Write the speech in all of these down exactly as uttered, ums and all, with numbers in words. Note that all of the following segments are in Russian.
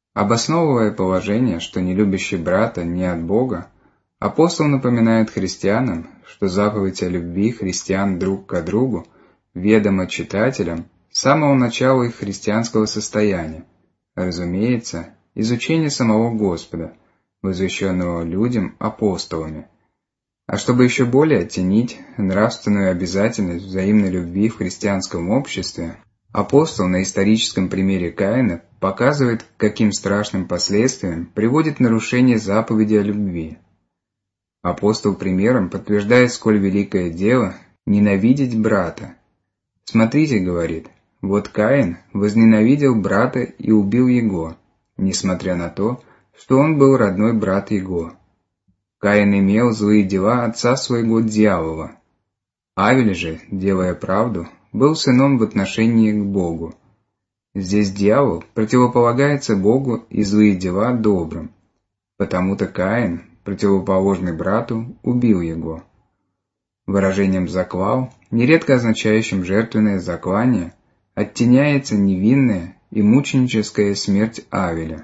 Обосновывая положение, что не любящий брата не от Бога, апостол напоминает христианам, что заповедь о любви христиан друг к другу ведома читателям с самого начала их христианского состояния, разумеется, изучение самого Господа, возвещенного людям апостолами. А чтобы еще более оттенить нравственную обязательность взаимной любви в христианском обществе, апостол на историческом примере Каина показывает, к каким страшным последствиям приводит нарушение заповеди о любви. Апостол примером подтверждает, сколь великое дело ненавидеть брата. «Смотрите, — говорит, — вот Каин возненавидел брата и убил его, несмотря на то, что он был родной брат его. Каин имел злые дела отца своего дьявола. Авель же, делая правду, был сыном в отношении к Богу. Здесь дьявол противополагается Богу и злые дела добрым. Потому-то Каин, противоположный брату, убил его». Выражением «заклал», нередко означающим жертвенное заклание, оттеняется невинная и мученическая смерть Авеля.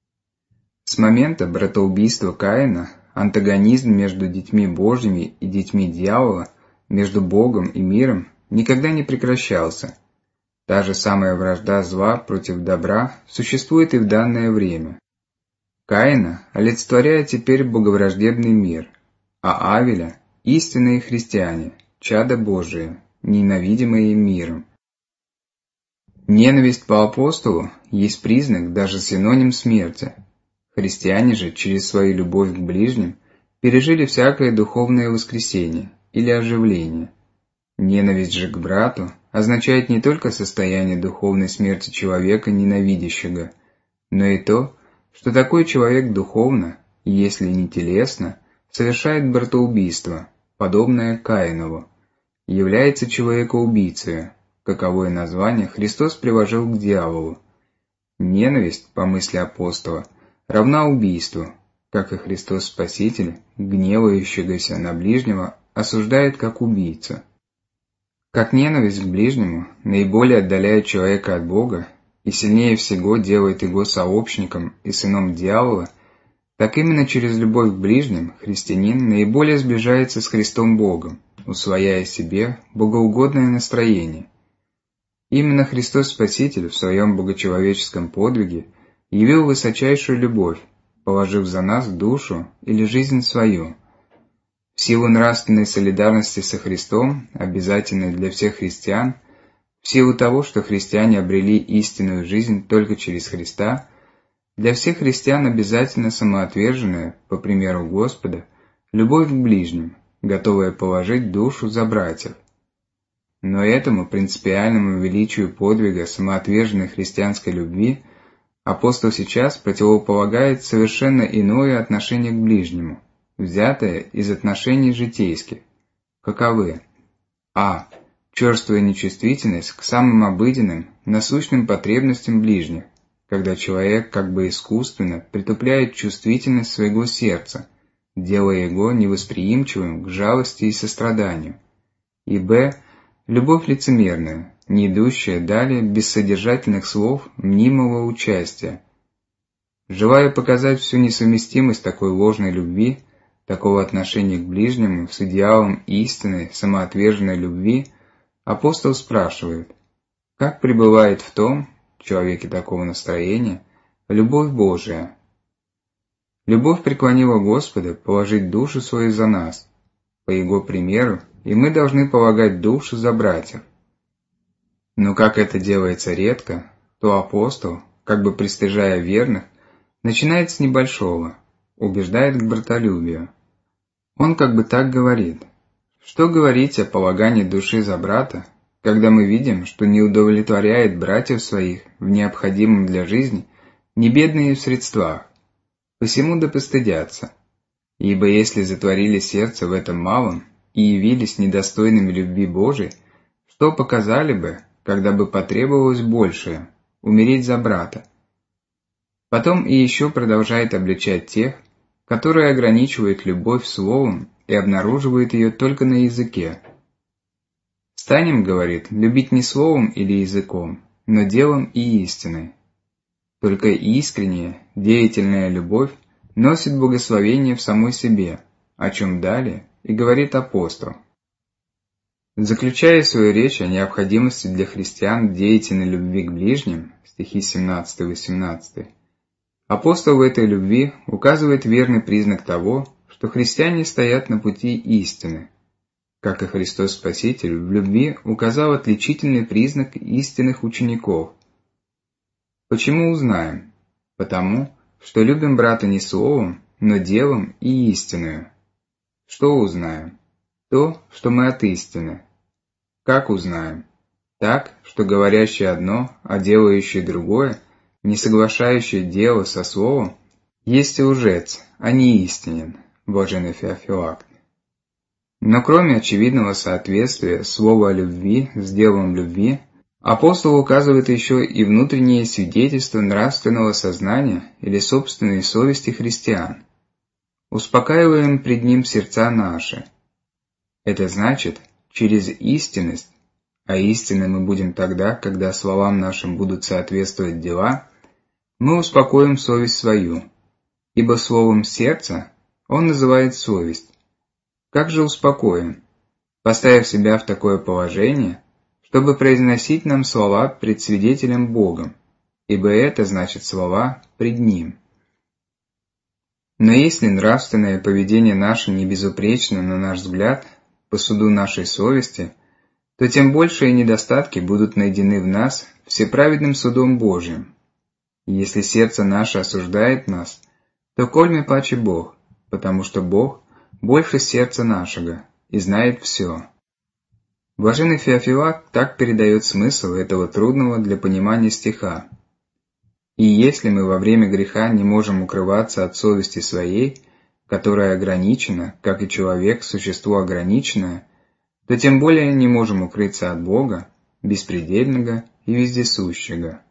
С момента братоубийства Каина антагонизм между детьми Божьими и детьми дьявола, между Богом и миром, никогда не прекращался. Та же самая вражда зла против добра существует и в данное время. Каина олицетворяет теперь боговраждебный мир, а Авеля – истинные христиане, чада Божие, ненавидимые миром. Ненависть по апостолу есть признак, даже синоним смерти. Христиане же через свою любовь к ближним пережили всякое духовное воскресение или оживление. Ненависть же к брату означает не только состояние духовной смерти человека, ненавидящего, но и то, что такой человек духовно, если не телесно, совершает братоубийство, подобное Каинову, является человекоубийцей, каковое название Христос приложил к дьяволу. Ненависть, по мысли апостола, равна убийству, как и Христос Спаситель, гневающегося на ближнего, осуждает как убийца. Как ненависть к ближнему наиболее отдаляет человека от Бога и сильнее всего делает его сообщником и сыном дьявола, так именно через любовь к ближним христианин наиболее сближается с Христом Богом, усвояя себе богоугодное настроение. Именно Христос Спаситель в своем богочеловеческом подвиге явил высочайшую любовь, положив за нас душу или жизнь свою. В силу нравственной солидарности со Христом, обязательной для всех христиан, в силу того, что христиане обрели истинную жизнь только через Христа, для всех христиан обязательно самоотверженная, по примеру Господа, любовь к ближним, готовая положить душу за братьев. Но этому принципиальному величию подвига самоотверженной христианской любви апостол сейчас противополагает совершенно иное отношение к ближнему, взятое из отношений житейских. Каковы? А. Черствая нечувствительность к самым обыденным, насущным потребностям ближних, когда человек как бы искусственно притупляет чувствительность своего сердца, делая его невосприимчивым к жалости и состраданию. И Б. Любовь лицемерная, не идущая далее без содержательных слов мнимого участия. Желая показать всю несовместимость такой ложной любви, такого отношения к ближнему с идеалом истинной, самоотверженной любви, апостол спрашивает, как пребывает в том, в человеке такого настроения, любовь Божия. Любовь преклонила Господа положить душу свою за нас, по Его примеру, и мы должны полагать душу за братьев. Но как это делается редко, то апостол, как бы пристыжая верных, начинает с небольшого, убеждает к братолюбию. Он как бы так говорит: что говорить о полагании души за брата, когда мы видим, что не удовлетворяет братьев своих в необходимом для жизни, не бедные в средствах, посему да постыдятся. Ибо если затворили сердце в этом малом и явились недостойными любви Божией, что показали бы, когда бы потребовалось большее — умереть за брата? Потом и еще продолжает обличать тех, которые ограничивают любовь словом и обнаруживают ее только на языке. «Станем, — говорит, — любить не словом или языком, но делом и истиной». Только искренняя, деятельная любовь носит благословение в самой себе, о чем далее и говорит апостол. Заключая свою речь о необходимости для христиан деятельной любви к ближним, стихи семнадцатый-восемнадцатый, апостол в этой любви указывает верный признак того, что христиане стоят на пути истины, как и Христос Спаситель в любви указал отличительный признак истинных учеников. Почему узнаем? Потому, что любим брата не словом, но делом и истиною. Что узнаем? То, что мы от истины. Как узнаем? Так, что говорящий одно, а делающий другое, не соглашающий дело со словом, есть лжец, а не истинен. Блаженный Феофилакт. Но кроме очевидного соответствия слова о любви с делом любви, апостол указывает еще и внутреннее свидетельство нравственного сознания или собственной совести христиан. Успокаиваем пред ним сердца наши. Это значит, через истинность, а истинны мы будем тогда, когда словам нашим будут соответствовать дела, мы успокоим совесть свою, ибо словом сердца он называет совесть. Как же успокоим? Поставив себя в такое положение, чтобы произносить нам слова пред свидетелем Богом, ибо это значит слова пред Ним. Но если нравственное поведение наше не безупречно, на наш взгляд, по суду нашей совести, то тем большие недостатки будут найдены в нас всеправедным судом Божиим. И если сердце наше осуждает нас, то кольми паче Бог, потому что Бог больше сердца нашего и знает все. Блаженный Феофилакт так передает смысл этого трудного для понимания стиха. И если мы во время греха не можем укрываться от совести своей, которая ограничена, как и человек, существо ограниченное, то тем более не можем укрыться от Бога, беспредельного и вездесущего.